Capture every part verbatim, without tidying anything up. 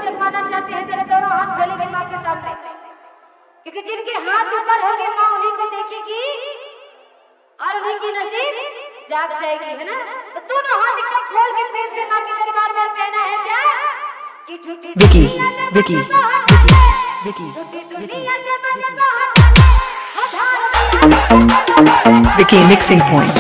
जगवाना चाहते हैं जरा दोनों हाथ खोलेंगे माँ के सामने, क्योंकि जिनके हाथ ऊपर होंगे माँ उन्हीं को देखेगी और उन्हीं की नसीब जाग जाएगी, है ना। तो दोनों हाथ एकदम खोल के प्रेम से माँ के दरबार में कहना है क्या कि झूठी विकी विकी विकी विकी मिक्सिंग पॉइंट।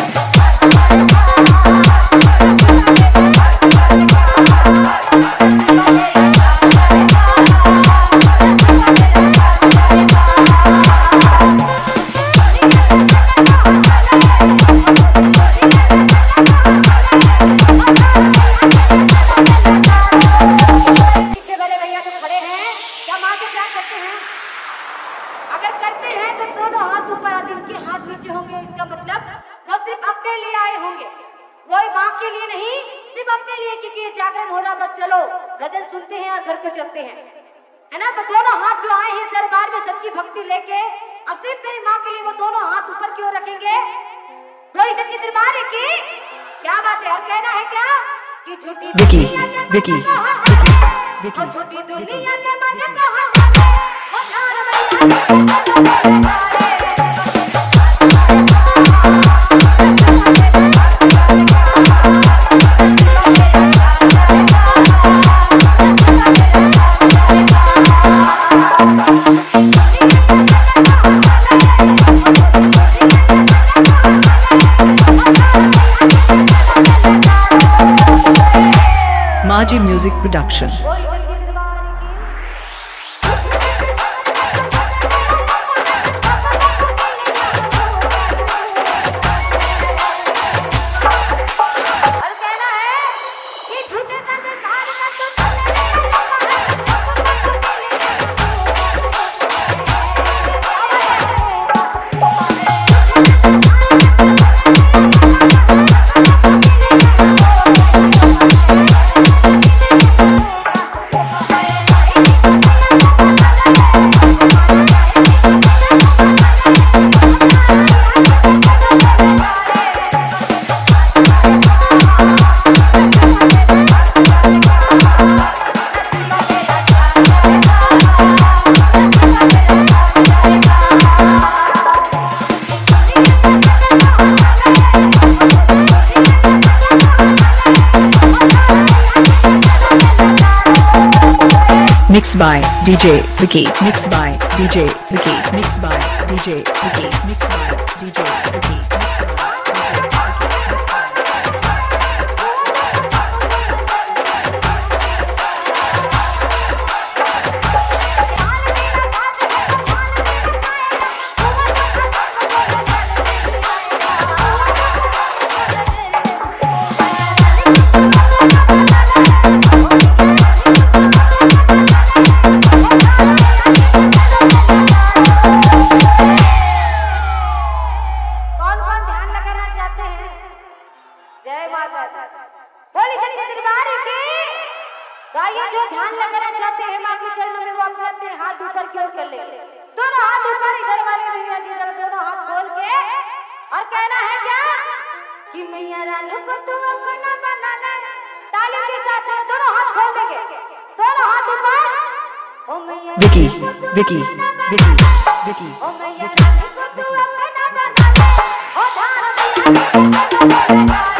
अगर करते हैं तो दोनों हाथ ऊपर, जिनके हाथ नीचे होंगे इसका मतलब वो सिर्फ अपने लिए आए होंगे, वो माँ के लिए नहीं, सिर्फ अपने लिए, क्योंकि ये जागरण हो रहा। बस चलो गजल सुनते हैं और घर को चलते हैं, है ना। तो दोनों हाथ जो आए हैं इस दरबार में सच्ची भक्ति लेके और सिर्फ मेरी माँ के लिए, वो दोनों हाथ ऊपर क्यों रखेंगे? वही सच्ची दरबार है की क्या बात है। और कहना है क्या कि झूठी विकी विकी विकी झूठी दुनिया के मन कहा Maji Music Production। Mixed by D J Vicky, mixed by D J Vicky, mixed by D J Vicky, mixed by D J Vicky, mixed by भाइयों जो ध्यान लगाना चाहते हैं माँ के चरणों में वो अपने अपने हाथ ऊपर क्यों कर ले, दोनों हाथ ऊपर इधर वाले भैया जी दोनों हाथ खोल के और कहना है क्या कि मैया रानू को तू अपना बना ले। ताली के साथ दोनों हाथ खोल देंगे, दोनों हाथ ऊपर। ओ मैया विकी विकी विकी विकी ओ मैया रानू को तू अपना बना ले। ओ